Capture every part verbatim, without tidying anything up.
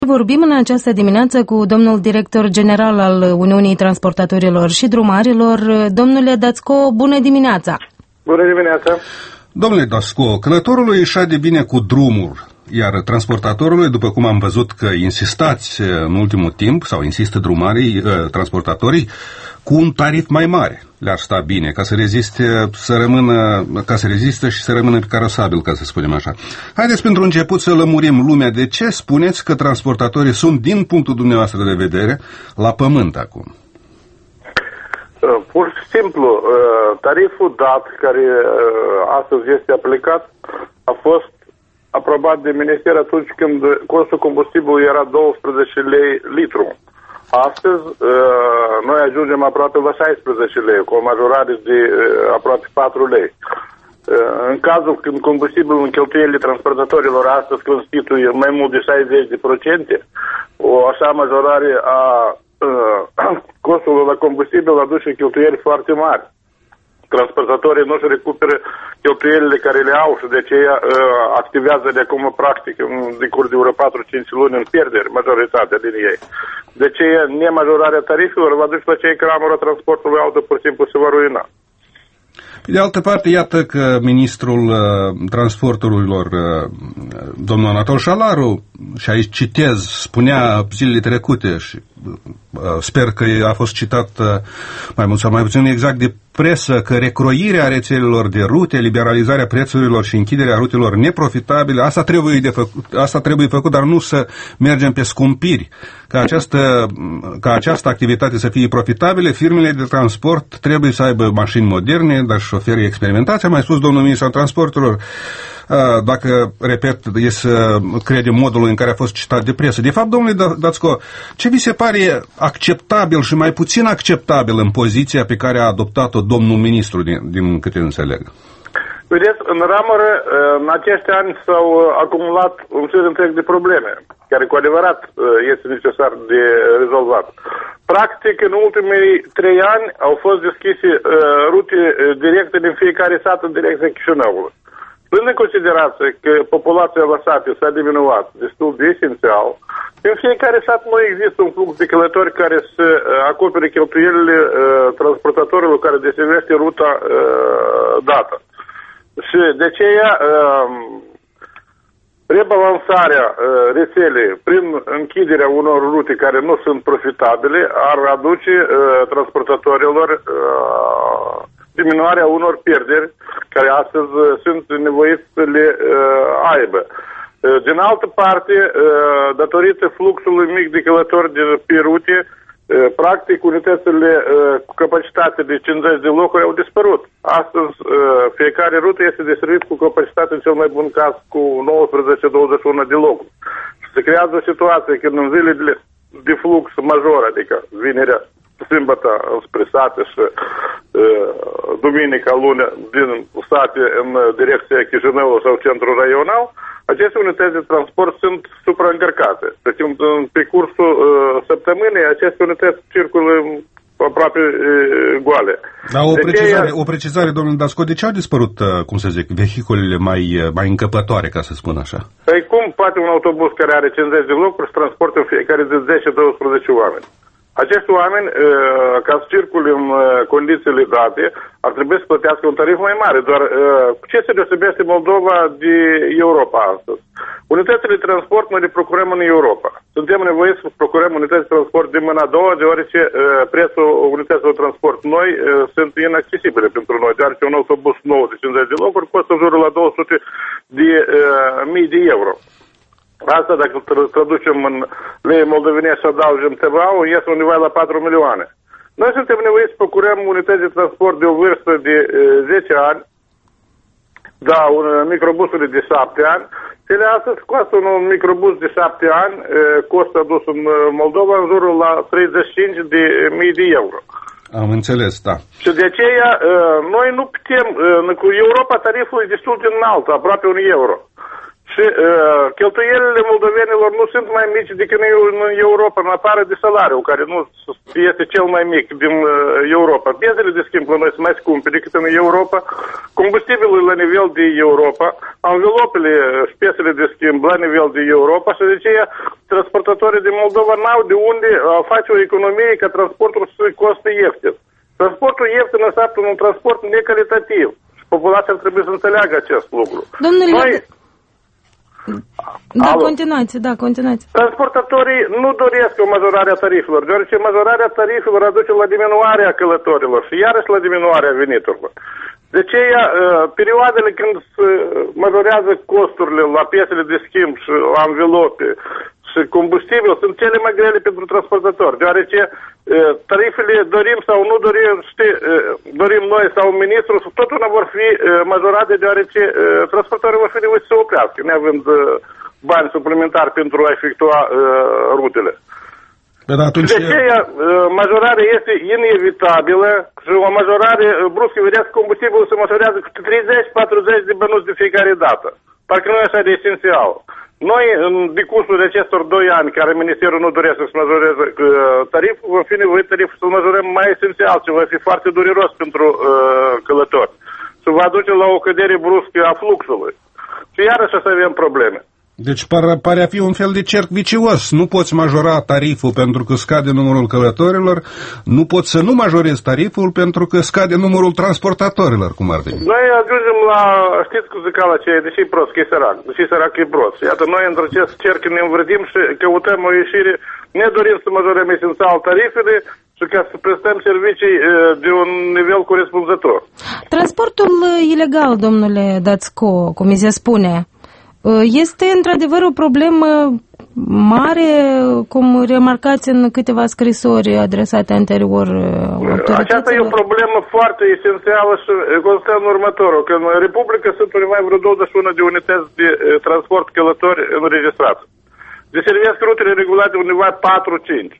Vorbim în această dimineață cu domnul director general al Uniunii Transportatorilor și Drumarilor. Domnule Dațco, bună dimineața! Bună dimineața! Domnule Dațco, călătorului își de bine cu drumul, iar transportatorului, după cum am văzut că insistați în ultimul timp, sau insistă drumarii, transportatorii, cu un tarif mai mare le-ar sta bine, ca să reziste, să rămână, ca să reziste și să rămână carosabil, ca să spunem așa. Haideți pentru început să lămurim lumea. De ce spuneți că transportatorii sunt, din punctul dumneavoastră de vedere, la pământ acum? Pur și simplu, tariful dat, care astăzi este aplicat, a fost aprobat de minister atunci când costul combustibilului era douăsprezece lei litru. Astăzi, noi ajungem aproape la șaisprezece lei, cu o majorare de aproape patru lei. În cazul când combustibilul în cheltuielile transportatorilor astăzi constituie mai mult de șaizeci la sută, o așa majorare a costului la combustibil aduce cheltuieli foarte mari. Transportatorii nu își recuperă cheltuielile care le au și de aceea uh, activează de acum practic în decurs de vreo patru-cinci luni în pierderi majoritatea din ei. De aceea nemajorarea tarifelor va duce la cei care ramura transportului auto pur și simplu se va ruina. Pe de altă parte, iată că ministrul uh, transporturilor, uh, domnul Anatol Șalaru, și aici citez, spunea zilele trecute și uh, sper că a fost citat uh, mai mult sau mai puțin exact de presă, că recroirea rețelelor de rute, liberalizarea prețurilor și închiderea rutelor neprofitabile, asta trebuie, de făcut, asta trebuie făcut, dar nu să mergem pe scumpiri. Ca această, ca această activitate să fie profitabilă, firmele de transport trebuie să aibă mașini moderne, dar șoferii experimentați. A mai spus domnul ministru al transporturilor, dacă, repet, e să credem modul în care a fost citat de presă. De fapt, domnule Dațco, ce vi se pare acceptabil și mai puțin acceptabil în poziția pe care a adoptat-o domnul ministru, din, din câte înțeleg? Vedeți, în ramură, în acești ani s-au acumulat un șir întreg de probleme, care cu adevărat este necesar de rezolvat. Practic, în ultimii trei ani au fost deschise rute directe din fiecare sat în direcția Chișinăului. Luând în considerație că populația la sate s-a diminuat destul de esențial, în fiecare sat nu există un flux de călători care să acopere cheltuielile transportatorilor care deservește ruta dată. Și de aceea rebalansarea rețelei prin închiderea unor rute care nu sunt profitabile ar aduce transportatorilor diminuarea unor pierderi care astăzi sunt nevoiți să le aibă. Din altă parte, datorită fluxului mic de călători de pe rute, practic unitățile cu capacitate de cincizeci de locuri au dispărut. Astăzi fiecare rută este deservit cu capacitate în cel mai bun caz cu nouăsprezece douăzeci și unu de locuri. Și se creează o situație când în zilele de flux major, adică vinerea, sâmbătă spre sate și uh, duminica, lunea din sate în direcția Chișinăului sau centrul raional, aceste unități de transport sunt supraîncărcate. Deci în pe cursul uh, săptămânii aceste unități circulă aproape uh, goale. Dar o precizare, o precizare, domnule Dațco, de ce au dispărut, uh, cum să zic, vehiculele mai, uh, mai încăpătoare, ca să spun așa? Păi cum poate un autobuz care are cincizeci de locuri să transporte în fiecare de zece douăsprezece oameni? Acești oameni, ca să circule în condițiile date, ar trebui să plătească un tarif mai mare. Doar cu ce se deosebește Moldova de Europa astăzi? Unitățile de transport noi le procurăm în Europa. Suntem nevoiți să procurăm unități de transport de mâna a doua, deoarece prețul unităților de transport noi sunt inaccesibile pentru noi, deoarece un autobuz nou de cincizeci de locuri costă în jurul la două sute de mii de euro. Asta, dacă traducem în lei moldovenești și adăugem T V A-ul, iese undeva la patru milioane. Noi suntem nevoiți să procurăm unități de transport de o vârstă de zece ani, da, un microbusuri de șapte ani. Cele astăzi costă un microbus de șapte ani, costă adus în Moldova în jurul la treizeci și cinci de mii de euro. Am înțeles, da. Și de aceea, noi nu putem, cu Europa tariful e destul de înalt, aproape un euro. Și uh, cheltuielile moldovenilor nu sunt mai mici decât în Europa, în afară de salariu, care nu este cel mai mic din uh, Europa. Piesele de schimb la noi sunt mai scumpe decât în Europa, combustibilul la nivel de Europa, anvelopele și piesele de schimb la nivel de Europa și de aceea transportatorii din Moldova n-au de unde uh, face o economie ca transportul să costă ieftin. Transportul ieftin înseamnă un transport necalitativ. Populația trebuie să înțeleagă acest lucru. Domnule... Noi, Da, Alo. continuați, da, continuați. Transportatorii nu doresc o majorare a tarifelor, deoarece majorarea tarifelor aduce la diminuarea călătorilor și iarăși la diminuarea veniturilor. De aceea, perioadele când se majorează costurile la piesele de schimb și la anvelope și combustibil sunt cele mai grele pentru transportatori, deoarece tarifele, dorim sau nu dorim, știi, dorim noi sau ministrul, totuna vor fi majorate, deoarece transportatorii vor fi nevoiți să oprească, neavând bani suplimentari pentru a efectua rutele. Dar atunci... De aceea, majorarea este inevitabilă și o majorare bruscă, vedeți, combustibilul se majorează cu treizeci patruzeci de bănuți de fiecare dată. Parcă nu e așa de esențial. Noi, în decursul de acestor doi ani, care Ministerul nu dorește să majoreze tariful, vom fi nevoit tariful să-l majorăm mai esențial, ce va fi foarte dureros pentru uh, călători. Și va duce la o cădere bruscă a fluxului. Și iarăși să avem probleme. Deci pare, pare a fi un fel de cerc vicios. Nu poți majora tariful pentru că scade numărul călătorilor, nu poți să nu majorezi tariful pentru că scade numărul transportatorilor, cum ar veni. Noi ajungem la, știți cu zicala aceea, deși e prost, că e sărac, deși sărac e prost. Iată, noi între acest cerc ne învârtim și căutăm o ieșire, ne dorim să majorăm esențial tarifele și ca să prestăm servicii de un nivel corespunzător. Transportul ilegal, domnule Dațco, cum mi se spune, este într-adevăr o problemă mare, cum remarcați în câteva scrisori adresate anterior autorităților? Aceasta e o problemă foarte esențială și constă în următorul, că în Republică sunt undeva vreo douăzeci și unu de unități de transport călători înregistrați. Deservesc rutele regulate undeva patru cinci.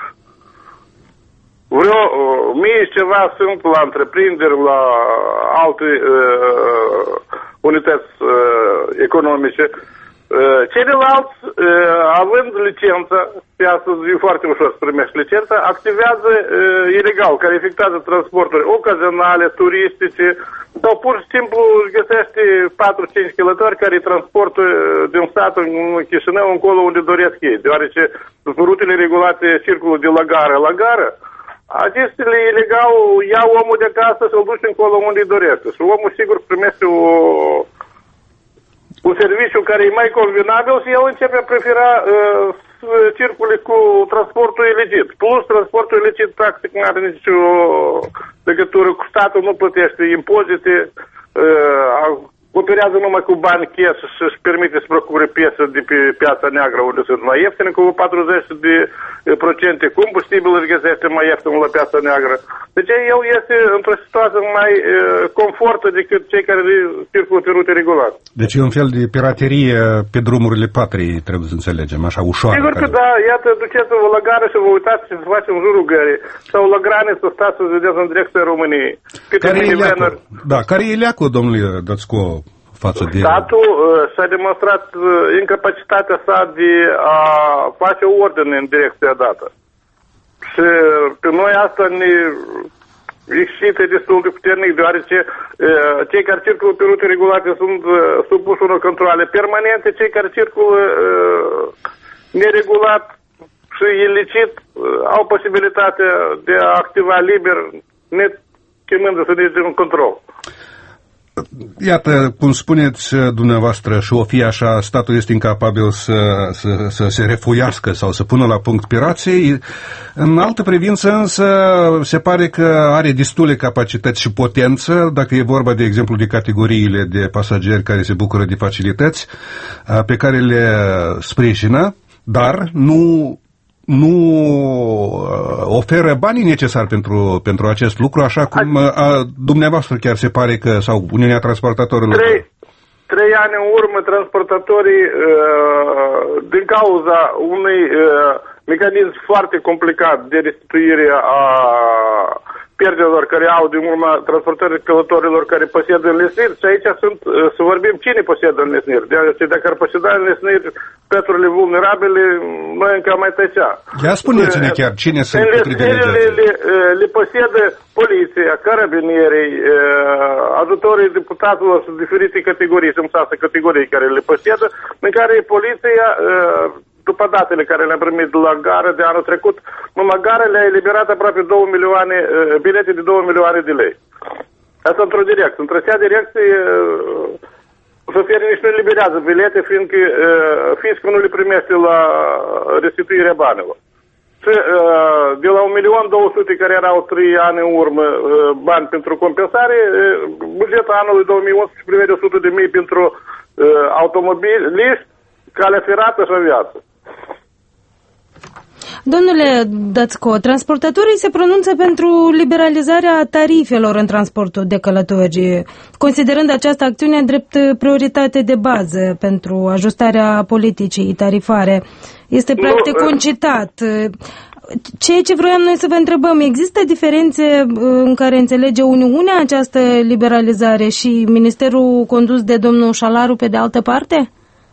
Vreo mie și ceva sunt la întreprinderi, la alte uh, unități uh, economice. Uh, ceilalți, uh, având licență, pe astăzi e foarte ușor să primești licență, activează uh, ilegal, care efectuează transporturi ocazionale, turistice, sau pur și simplu găsește patru cinci călători care transportă din satul în Chișinău încolo unde doresc ei, deoarece rutele regulate circulă de la gară la gară. Acestele ilegal iau omul de acasă să-l duci încolo unde îi dorește. Și omul sigur primește o, un serviciu care e mai convenabil și el începe a prefera uh, să circule cu transportul ilegit. Plus, transportul ilegit practic nu are nicio legătură cu statul, nu plătește impozite, uh, operează numai cu bani cash și își permite să procure piese de pe piața neagră unde sunt mai ieftine, cu patruzeci de procente combustibil își găsește mai ieftin la piața neagră. Deci el este într-o situație mai uh, confortă decât cei care circulă pe rute regulate. Deci e un fel de piraterie pe drumurile patriei, trebuie să înțelegem, așa ușoară. Sigur că care... da, iată, duceți-vă la gară și vă uitați ce se face în jurul gării, sau la graniță să stați să vedeți în direcția României. Care e leacul? Da, care e leacul, domnule Dațco, față de... Statul uh, și-a demonstrat uh, incapacitatea sa de a face ordine în direcția dată. Și pe noi asta ne excite destul de puternic, deoarece uh, cei care circulă pe rute regulate sunt uh, supuși unor controle permanente, cei care circulă uh, neregulat și ilicit uh, au posibilitatea de a activa liber, net chemându-se nici de un control. Iată, cum spuneți dumneavoastră, și o fi așa, statul este incapabil să, să, să se refuiască sau să pună la punct pirații. În altă privință însă se pare că are destule capacități și potență, dacă e vorba de exemplu de categoriile de pasageri care se bucură de facilități pe care le sprijină, dar nu nu oferă banii necesari pentru, pentru acest lucru, așa cum a, dumneavoastră chiar se pare că, sau Uniunea Transportatorilor. Trei, trei ani în urmă, transportatorii, din cauza unui mecanism foarte complicat de restituire a pierderilor care au din urma transportării călătorilor care posedă înlesniri. Și aici sunt, să vorbim cine posedă înlesniri. Deci dacă ar poseda înlesniri petrole vulnerabile, noi încă am mai tăcea. Ia spuneți-ne chiar cine sunt privilegiații. Le, le posedă poliția, carabinierii, ajutorii deputaților și diferite categorii, sunt șase categorii care le posedă, în care poliția, după datele care le-am primit de la gară de anul trecut, numai gară le-a eliberat aproape două milioane, bilete de două milioane de lei. Asta într-o direcție. Într-o seara direcție, șoferii nici nu eliberează bilete, fiindcă fiscul nu le primește la restituirea banilor. Și de la un milion două sute care erau trei ani în urmă bani pentru compensare, bugetul anului două mii unsprezece prevede o sută de mii pentru automobiliști, calea ferată și aviație. Domnule Dațco, transportatorii se pronunță pentru liberalizarea tarifelor în transportul de călători, considerând această acțiune drept prioritate de bază pentru ajustarea politicii tarifare. Este practic nu, concitat. Ceea ce vroiam noi să vă întrebăm, există diferențe în care înțelege Uniunea această liberalizare și Ministerul condus de domnul Șalaru pe de altă parte?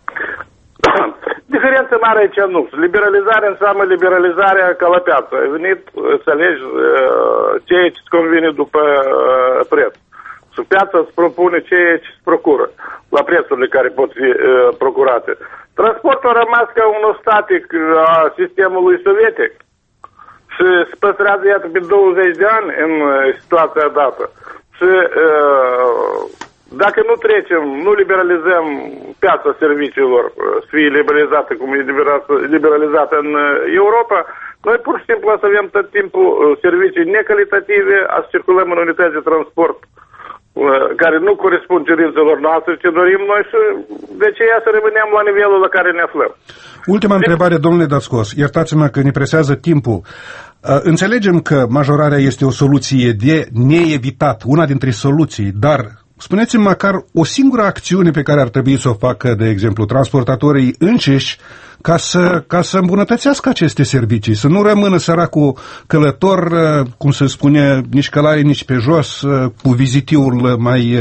Diferență mare aici nu. Liberalizarea înseamnă liberalizarea ca la piață. Ai venit să alegi uh, ceea ce îți convine după uh, preț. Și piața îți propune ceea ce îți procură la prețurile care pot fi uh, procurate. Transportul a rămas ca un static a sistemului sovietic și se păstrează, iată, pe douăzeci de ani în uh, situația dată. Și uh, dacă nu trecem, nu liberalizăm piața serviciilor, să fie liberalizată cum e liberalizată în Europa, noi pur și simplu o să avem tot timpul servicii necalitative, a să circulăm în unități de transport care nu corespund cerințelor noastre ce dorim noi și de aceea să rămânem la nivelul la care ne aflăm. Ultima întrebare, domnule Dațcos, iertați-mă că ne presează timpul. Înțelegem că majorarea este o soluție de neevitat, una dintre soluții, dar spuneți-mi măcar o singură acțiune pe care ar trebui să o facă, de exemplu, transportatorii înșiși ca să, ca să îmbunătățească aceste servicii, să nu rămână săracul călător, cum se spune, nici călare, nici pe jos, cu vizitiul mai,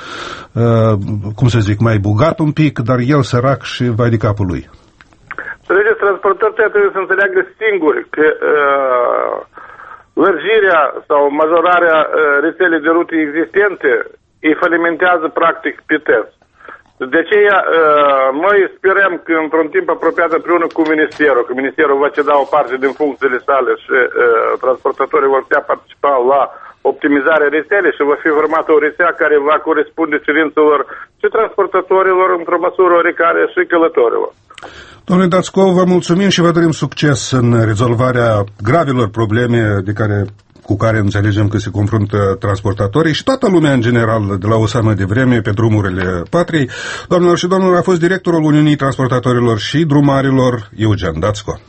cum să zic, mai bogat un pic, dar el sărac și vai de capul lui. Să vedeți, transportatorii trebuie să înțeleagă singuri că uh, lărgirea sau majorarea uh, rețelei de rute existente îi falimentează practic pe test. De aceea, noi sperăm că într-un timp apropiat împreună cu Ministerul, că Ministerul va ceda o parte din funcțiile sale și transportatorii vor putea participa la optimizarea rețelei și va fi formată o rețea care va corespunde cerințelor și transportatorilor într-o măsură oricare și călătorilor. Domnule Dațco, vă mulțumim și vă dorim succes în rezolvarea gravelor probleme de care cu care înțelegem că se confruntă transportatorii și toată lumea în general de la o seamă de vreme pe drumurile patriei. Doamnelor și domnilor, a fost directorul Uniunii Transportatorilor și Drumarilor, Eugen Dațco.